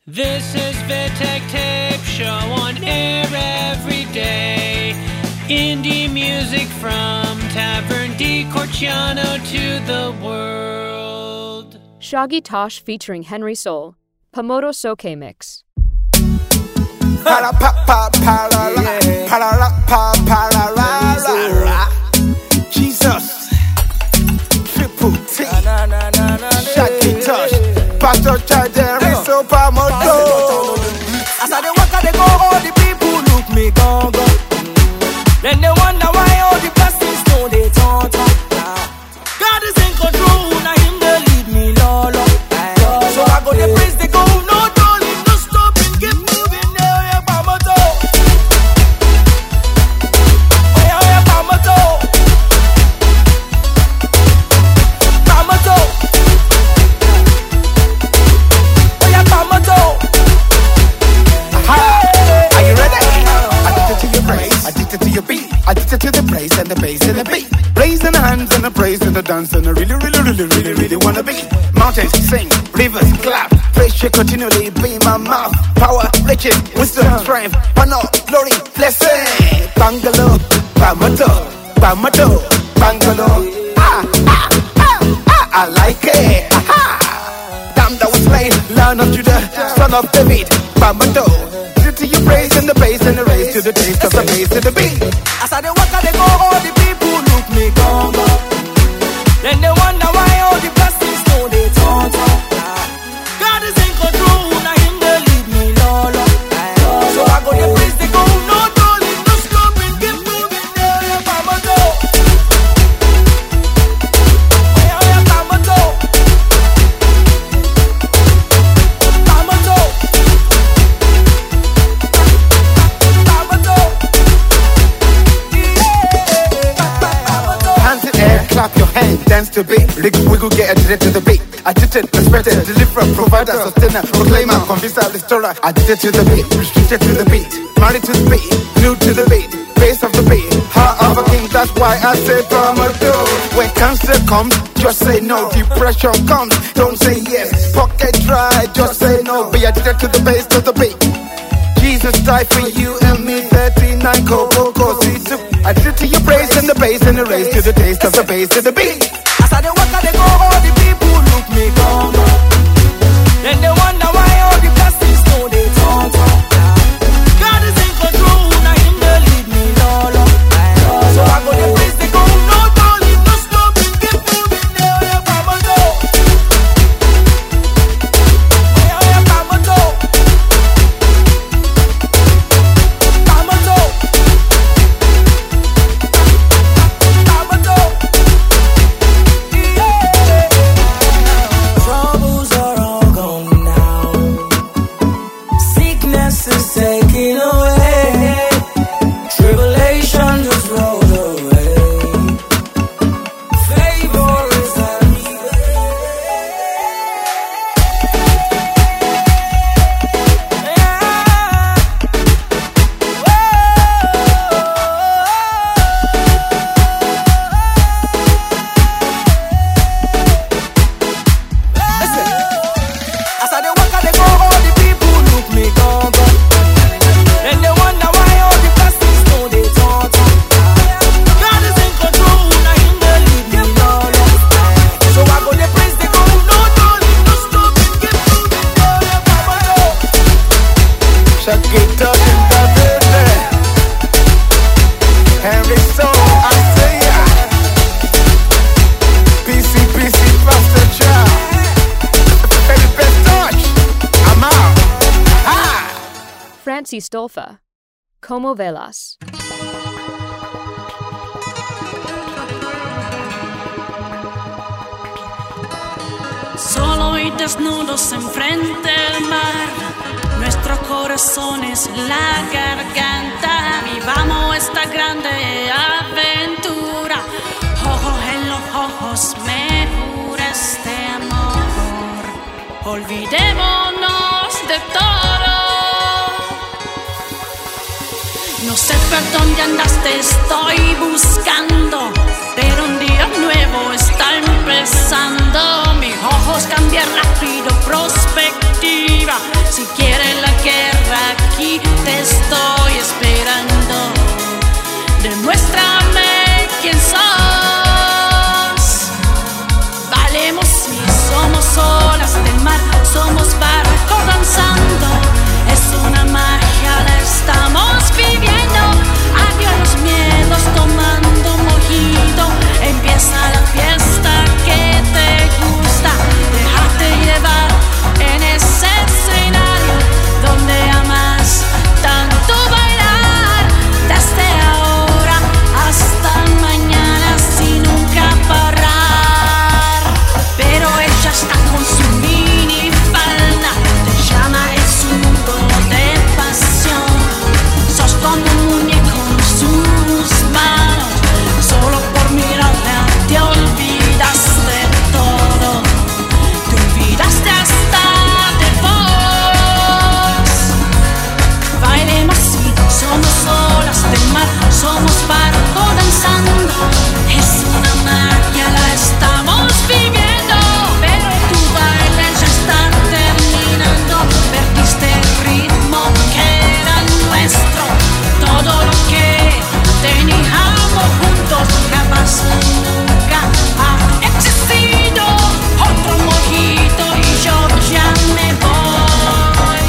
This is Vitek Tape Show on air every day. Indie music from Tavern di Corciano to the world. Shaggy Tosh featuring Henry Soul. Pamodo Soke mix. Jesus. Triple T. Shaggy Tosh. Pastor Chaderi So Pamodo. As I dey walk, I dey go, all the people look me gone. Then they wonder why all the blessings don't they turn. God is in control, now him they lead me, Lord. So I go dey praise the go, no darling, no stopping, keep moving, yeah, Pamodo. Yeah, Pamodo. Pamodo. Yeah, Pamodo. Are you ready? Addicted to your praise, addicted to your beat, addicted to the praise and the bass and the beat. Praise in the hands and the praise and the dance and I really wanna be. Mountains sing, rivers clap, praise should continually be my mouth. Power, riches, wisdom, strength, honor, glory, blessing. Bangalo, Pamodo, Pamodo, Bangalo. I like it. Damn, that was slain, Lion of Judah, son of David, Pamodo. To your praise and the bass and the raise to the taste of the bass to the beat. As I dey walk, I dey go, all the people look me gone. Then they wonder why all the blessings don't they turn. God is in control, now him they lead me, Lord. So I go dey praise the go, no darling, no stopping, keep moving, yeah, Pamodo. Yeah, Pamodo. Pamodo. Hands in air, clap your hands, dance to beat. Wiggle, get addicted to the beat. Addicted, respected, deliverer, provider, sustainer, proclaimer, convincer, restorer. Addicted to the beat, restricted to the beat. Married to the beat, glued to the beat. Base of the beat, heart of a king. That's why I say Pamodo. When cancer comes, just say no. Depression comes, don't say yes. Pocket dry, just say no. Be addicted to the bass, to the beat. Jesus died for you and me, 39 Coco C2. Addicted to your praise and the bass and the raise to the taste of the bass to the beat. As I dey walk, I dey go, all the people look me gone. Then they wonder why all the blessings don't they turn. God is in control, now him they lead me, Lord. So I go dey praise the go, no darling, no stopping, keep moving, yeah, Pamodo. Yeah, Pamodo. Pamodo. Pamodo. Troubles are all gone now. Sickness is taken away. Tribulation just rolled away. Favor is as I dey walk, I dey go, all the people look me gone. Then they wonder why all the blessings don't they turn. God is in control, now him they lead me, Lord. So I go dey praise the go, no darling, no stopping, keep moving, yeah, Pamodo. Shaggy Tosh in the building. Henry Soul, I say ya. PC, Pastor Child. Very best touch. I'm out. Francie Stolfa. Como Velas. Solo y desnudos enfrente del mar, nuestro corazón es la garganta. Vivamos esta grande aventura, ojos en los ojos, me jura este amor. Olvidémonos de todo. No sé por dónde andaste, estoy buscando, pero un día nuevo está empezando. Mis ojos cambian rápido, perspectiva. Si quieres la guerra, aquí te estoy esperando. Demuéstrame quién sos. Valemos si somos olas del mar, somos barco danzando. Es una magia, la estamos viviendo. Adiós los miedos, tomando un mojito. Empieza la fiesta que te gusta. Déjate llevar en ese escenario donde amas tanto bailar. Desde ahora hasta mañana sin nunca parar. Pero ella está con su minifalda, te llama, es un mundo de pasión. Sos como un muñeco en sus manos. Solo por mirarla te olvidas de todo. Te olvidaste hasta de vos. Bailemos si somos olas del mar, somos barco danzando. Es una magia, la estamos viviendo. Pero tu baile ya está terminando. Perdiste el ritmo que era nuestro. Todo lo que teníamos juntos jamás nunca ha existido. Otro mojito y yo ya me voy.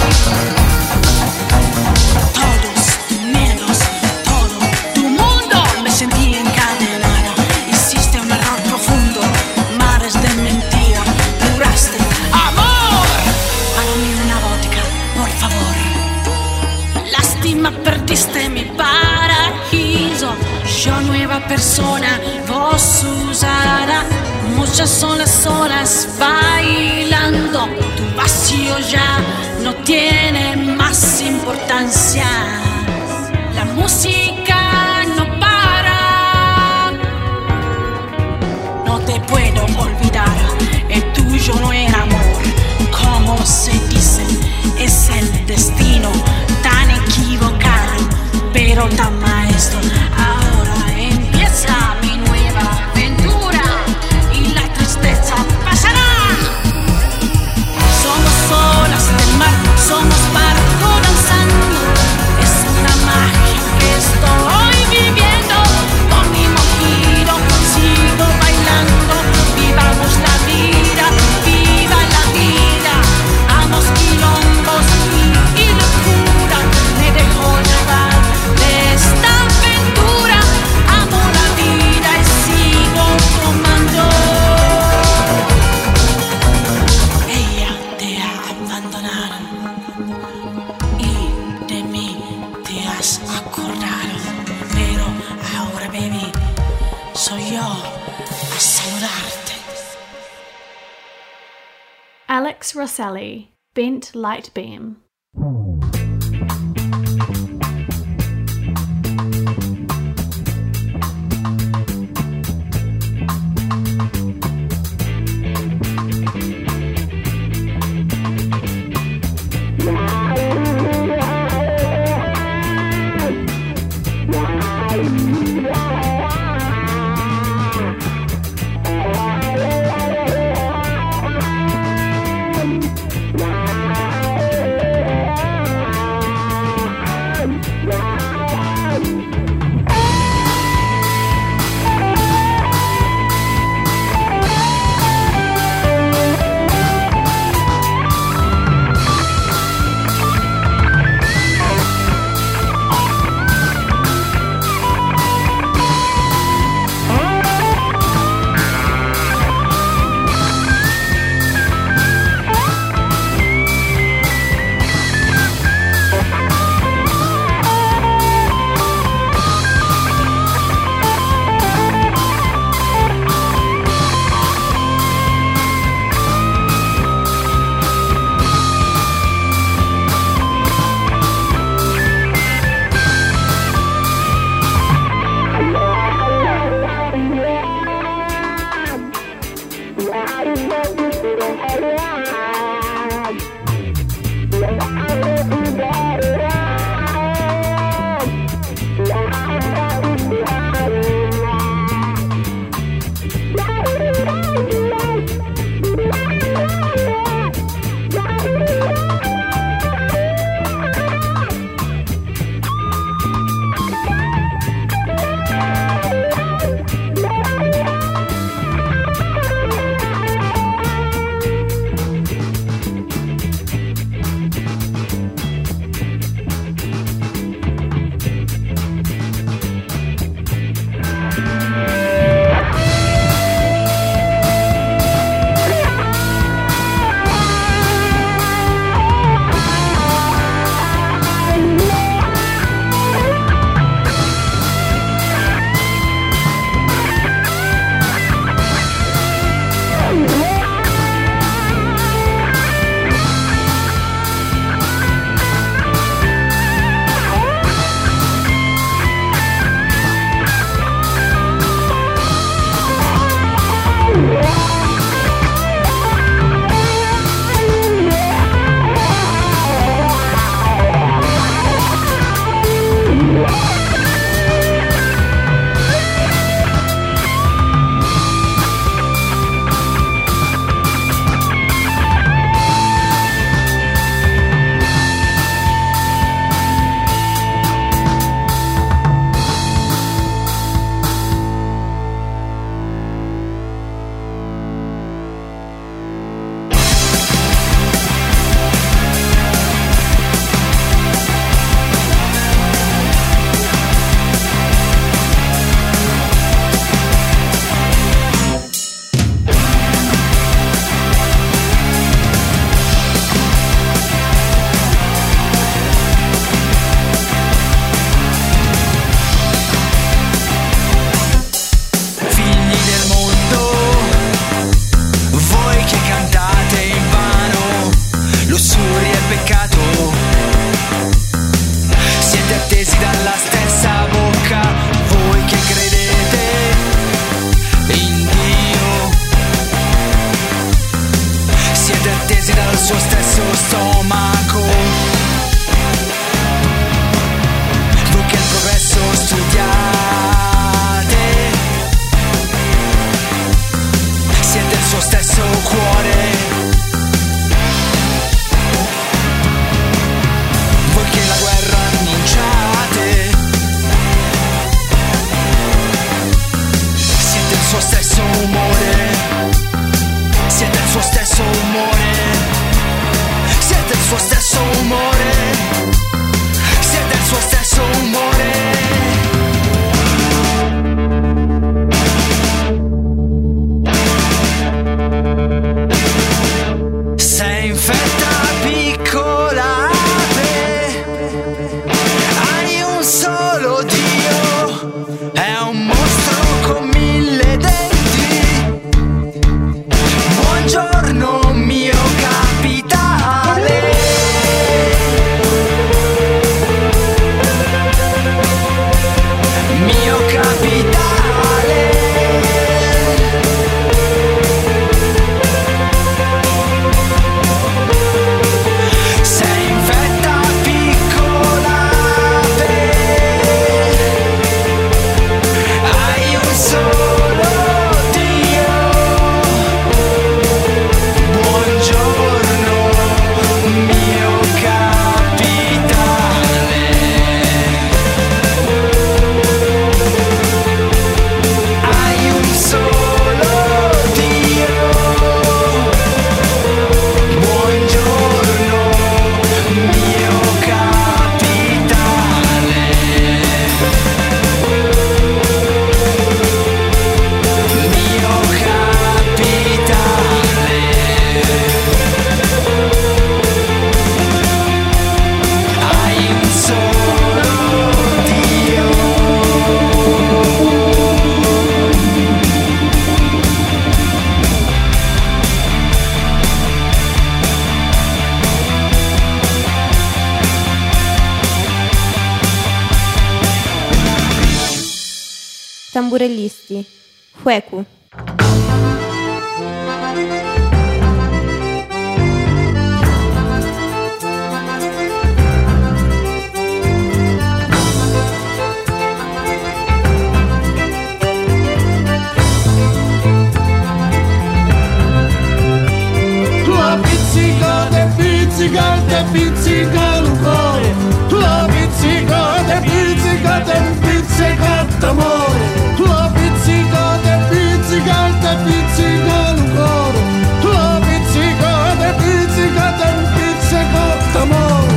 Todos tus miedos, todo tu mundo, me sentí encadenada. Hiciste un error profundo, mares de mentira, juraste amor. Para mí una vodka, por favor. Lástima, perdiste mi paraíso. Yo nueva persona, vos usada. Muchas son las horas bailando. Tu vacío ya no tiene más importancia. La música no para. No te puedo olvidar. El tuyo no era amor, como se dice. Es el destino tan equivocado, pero tan maestro. Ahora empieza mi nueva aventura y la tristeza pasará. Somos olas del mar, somos barco danzando. Es una magia que estoy viviendo. Con mi mojito sigo bailando. Vivamos la vida, viva la vida. Amos quilombos y locura. Me dejo llevar de esta aventura. Amo la vida y sigo tomando. Ella te ha abandonado y de mí te has acordado. Pero ahora, baby, soy yo a saludarte. Alex Rosselli, Bent Light Beam. Tamburellisti, Fuecu. Pizzicate, pizzicate un cuore, la pizzicate, pizzicate, pizzicate amore, la pizzicate, pizzicate, pizzicate un cuore, la pizzicate, pizzicate, pizzicate amore.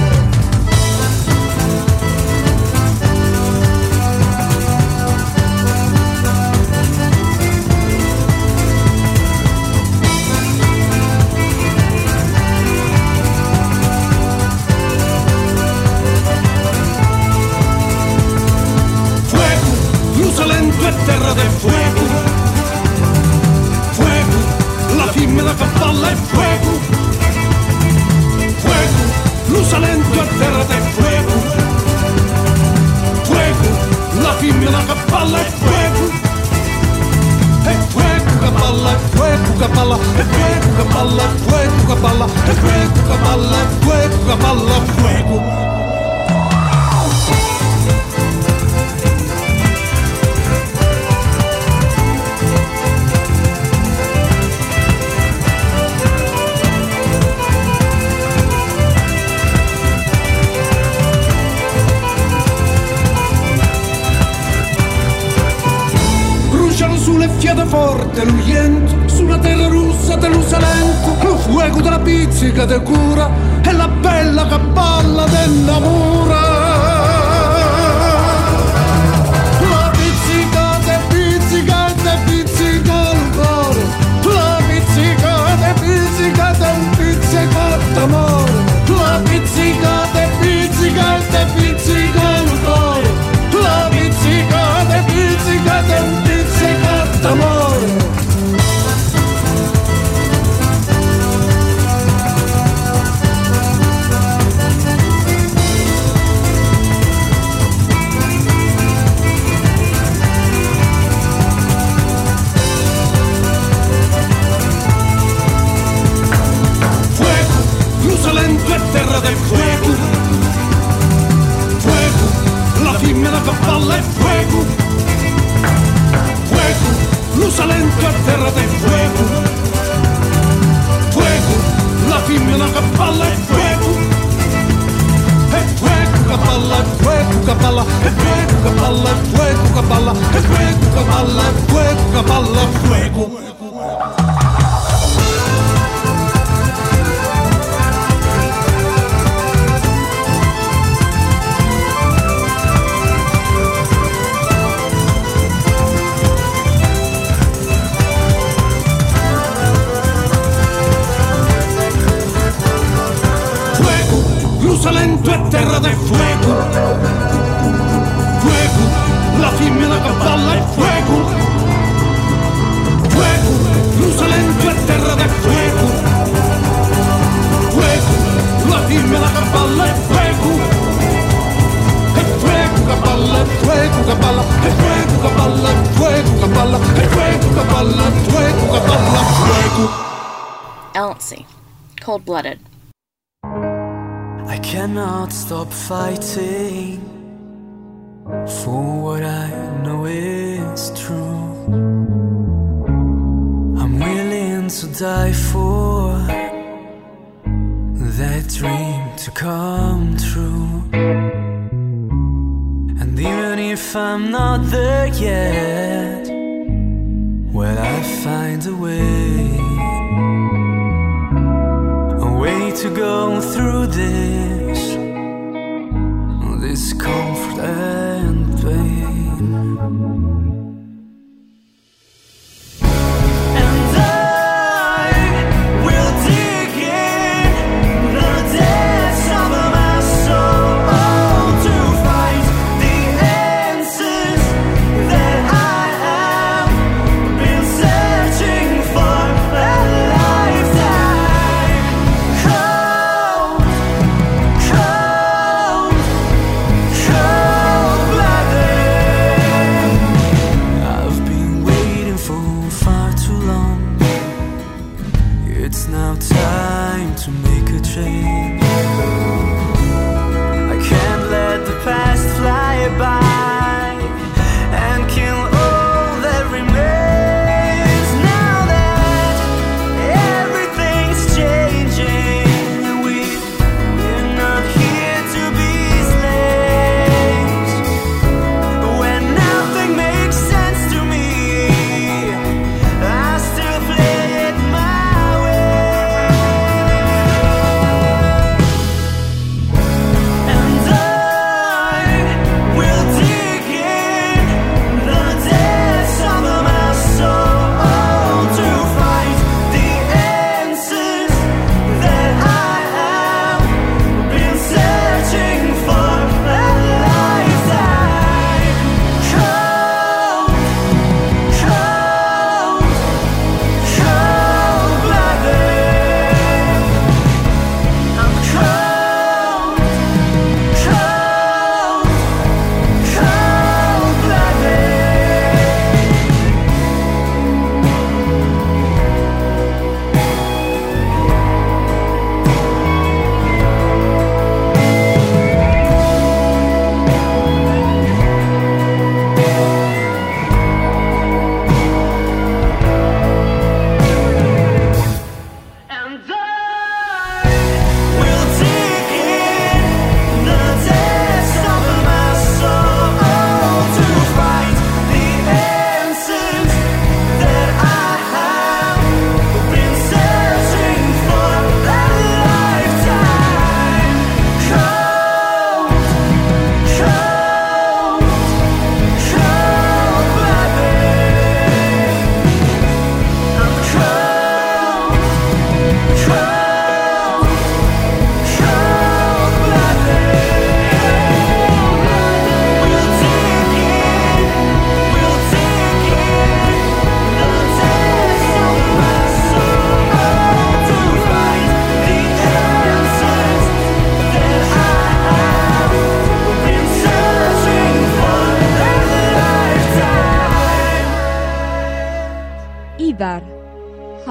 Lento è terra del fuego, fuego, la femmina che balla è fuego, fuego, l'usalento è terra del fuego, fuego, la femmina che balla è fuego, e fuego che balla, e fuego che balla, e fuego che balla, e fuego che balla, e fuego che balla, e fuego che balla, e fuego. Sulle fiate forte, l'uiento, sulla terra russa dell'usalento, lo fuoco della pizzica de cura e la bella che balla dell'amore. La pizzicate, pizzicate, pizzicate il cuore, la pizzicate, pizzicate, pizzicate amore, la pizzicate, pizzicate, pizzicate il cuore, la pizzicate, pizzicate, pizzicate amore. Fuego, l'usalento è terra del fuego, fuego, la femmina che balla è fuego, fuego, l'usalento è terra del fuego, fuego, la femmina che balla è fuego, e fuego che balla, e fuego che balla, e fuego che balla, e fuego che balla, e fuego che balla, e fuego che balla, e fuego. L'usalento è terra del fuego, fuego, la femmina che balla è fuego, fuego, l'usalento è terra del fuego, fuego, la femmina che balla è fuego, e fuego che balla, e fuego che balla, e fuego che balla, e fuego che balla, e fuego che balla, e fuego che balla, fuego. Elsie, Cold-Blooded. I cannot stop fighting for what I know is true. I'm willing to die for that dream to come true. And even if I'm not there yet, well, I'll find a way to go through this comfort and pain. And I will dig in the depths of my soul to find the answers that I have been searching for a lifetime. Cold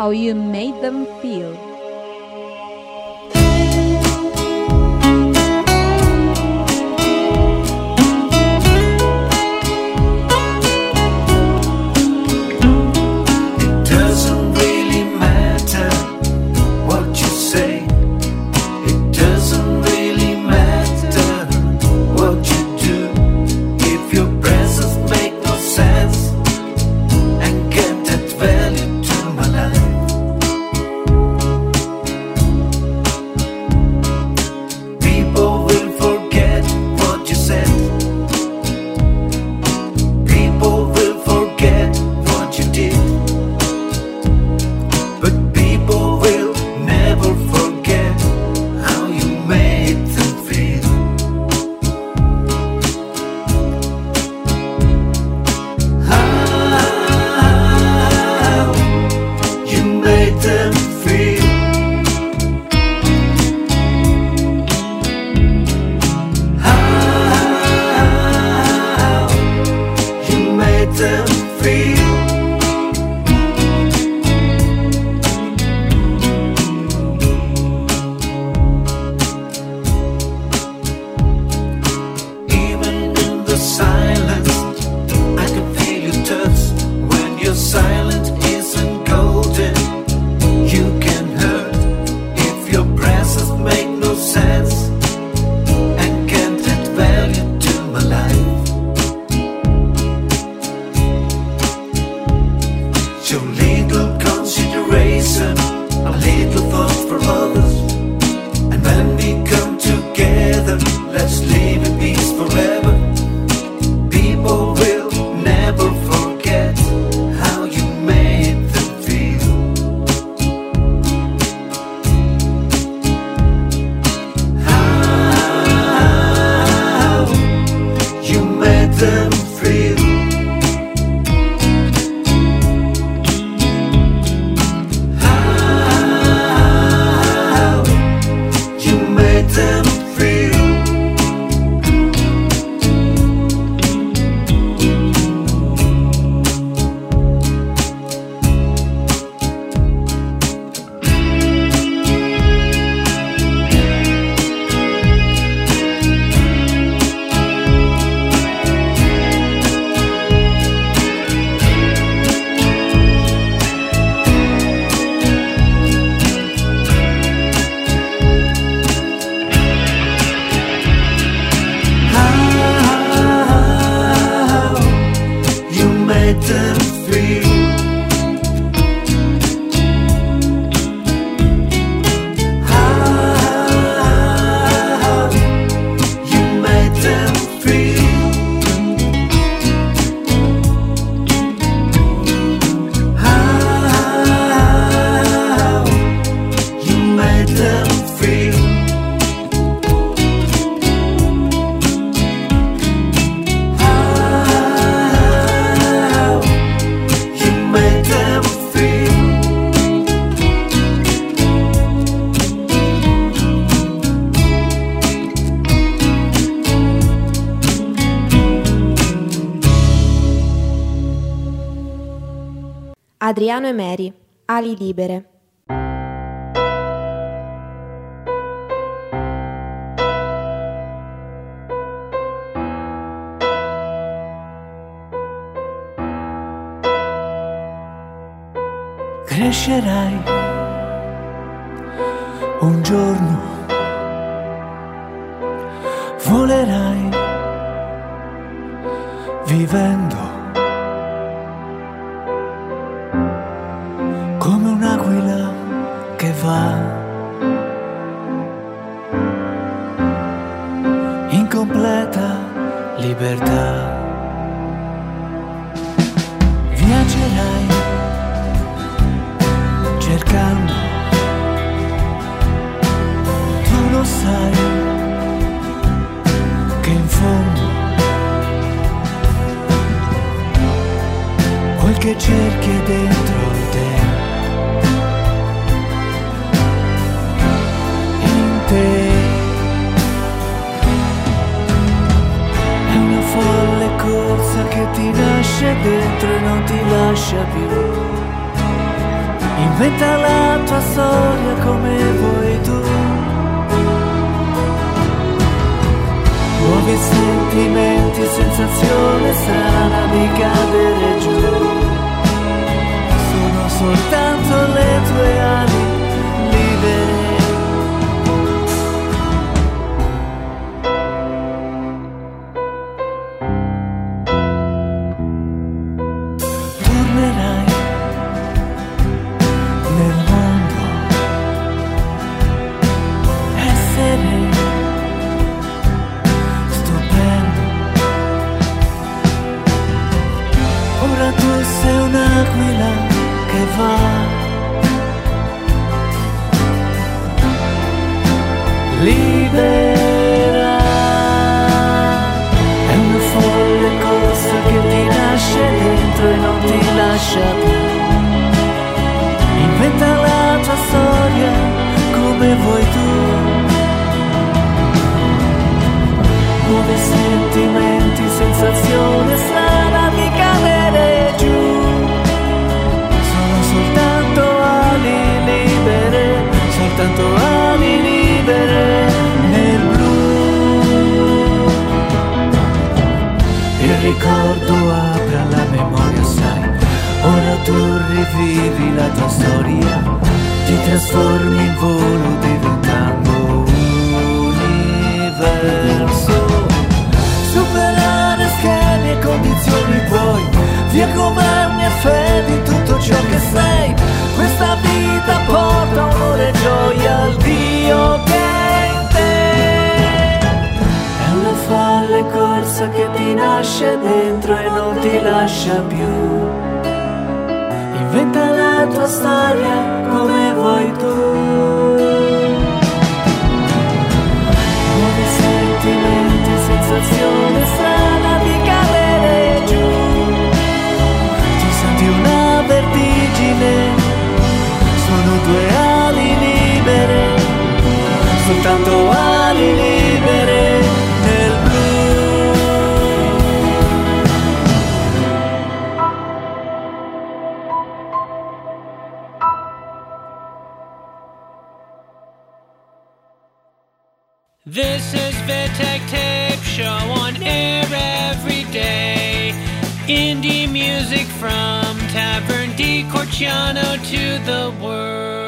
How You Made Them Feel. Adriano e Mary, Ali libere. Crescerai un giorno, volerai vivendo come un'aquila che va in completa libertà. Viaggerai cercando, tu lo sai, che in fondo quel che cerchi è dentro te, in te. È una folle corsa che ti nasce dentro e non ti lascia più. In inventa la tua storia come vuoi tu. Nuovi sentimenti, sensazione strana di cadere giù. Sono soltanto le tue ali libere. Tornerai nel mondo, essere stupendo. Ora tu sei un'aquila che va, libera. È una folle corsa che ti nasce dentro e non ti lascia più. Inventa la tua storia come vuoi tu. Nuovi sentimenti, sensazione strana di cadere giù. Sono soltanto ali libere, soltanto ali libere nel blu. Il ricordo apre alla memoria, sai. Ora tu rivivi la tua storia, ti trasformi in volo diventando universo. Superare schemi e condizioni puoi, via governi e fedi, tutto ciò che sei. Questa vita porta onore e gioia al Dio che è in te. È una folle corsa che ti nasce dentro e non ti lascia più. Inventa la tua storia come vuoi tu. Nuovi sentimenti, sensazione strana di cadere giù. Ti senti una vertigine, sono due ali libere, soltanto ali libere nel blu. This is Vitek Tape Show on air every day. Indie music from Tavern di Corciano to the world.